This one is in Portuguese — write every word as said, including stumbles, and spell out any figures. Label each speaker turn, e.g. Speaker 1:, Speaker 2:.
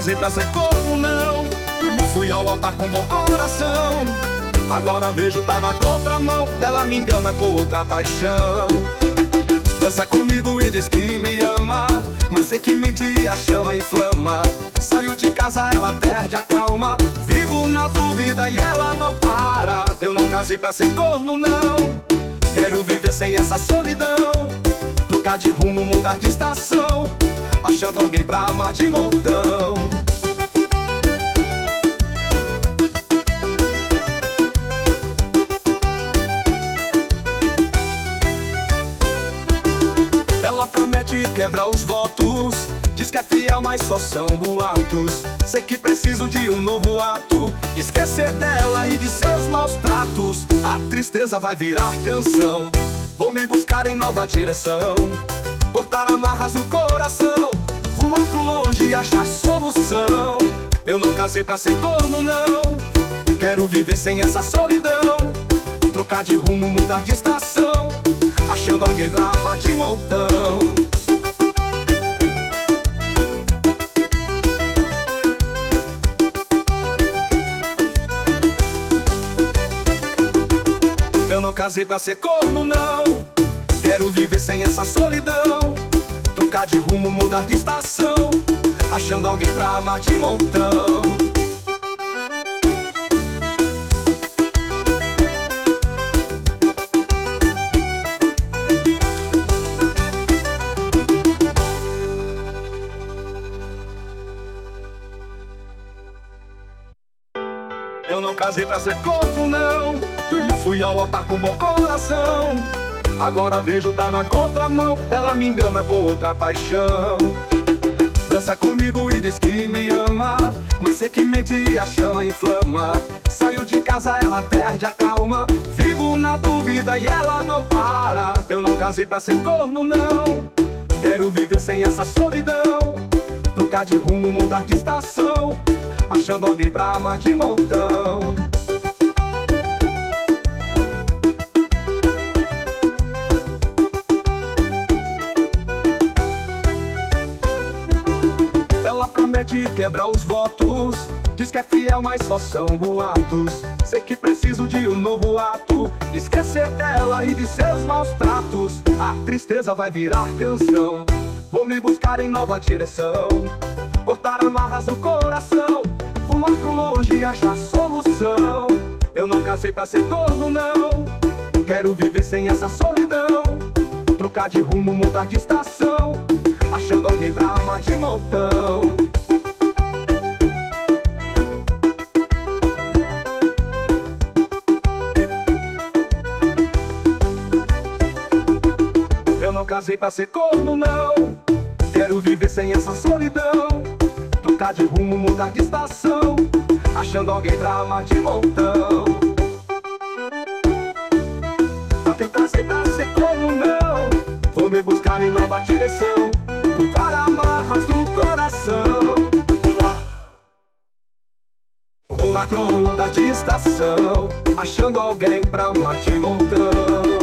Speaker 1: casei pra ser corno, não. Não fui ao altar com bom coração. Agora vejo tá na contramão. Ela me engana com outra paixão. Dança comigo e diz que me ama, mas sei que mentir a chama inflama. Saio de casa, ela perde a calma. Vivo na dúvida e ela não para. Eu não casei pra ser corno, não. Quero viver sem essa solidão. Trocar de rumo, mudar de estação, achando alguém pra amar de montão. Ela promete quebrar os votos, diz que é fiel, mas só são boatos. Sei que preciso de um novo ato, esquecer dela e de seus maus tratos. A tristeza vai virar canção. Vou me buscar em nova direção, cortar amarras no coração, voar pro longe e achar solução. Eu não casei pra ser corno, não. Quero viver sem essa solidão, trocar de rumo, mudar de estação, achando alguém pra amar de montão. Eu não casei pra ser corno, não. Quero viver sem essa solidão, trocar de rumo, mudar de estação, achando alguém pra amar de montão. Eu não casei pra ser corno, não. Fui ao altar com bom coração. Agora vejo tá na contramão. Ela me engana com outra paixão. Dança comigo e diz que me ama, mas sei que mente a chama inflama. Saio de casa, ela perde a calma. Vivo na dúvida e ela não para. Eu não casei pra ser corno, não. Quero viver sem essa solidão, trocar de rumo, mudar de estação, achando alguém pra amar de montão. Ela promete quebrar os votos, diz que é fiel, mas só são boatos. Sei que preciso de um novo ato, esquecer dela e de seus maus tratos. A tristeza vai virar canção. Vou me buscar em nova direção, cortar amarras no coração, voar pro longe e achar solução. Eu não casei pra ser corno, não. Quero viver sem essa solidão, trocar de rumo, mudar de estação, achando alguém pra amar de montão. Eu não casei pra ser corno, não. Quero viver sem essa solidão, trocar de rumo, mudar de estação, achando alguém pra amar de montão. Não tem casei pra ser corno, não. Vou me buscar em nova direção, para amarras no coração, uma crônica de estação, achando alguém pra amar de montão.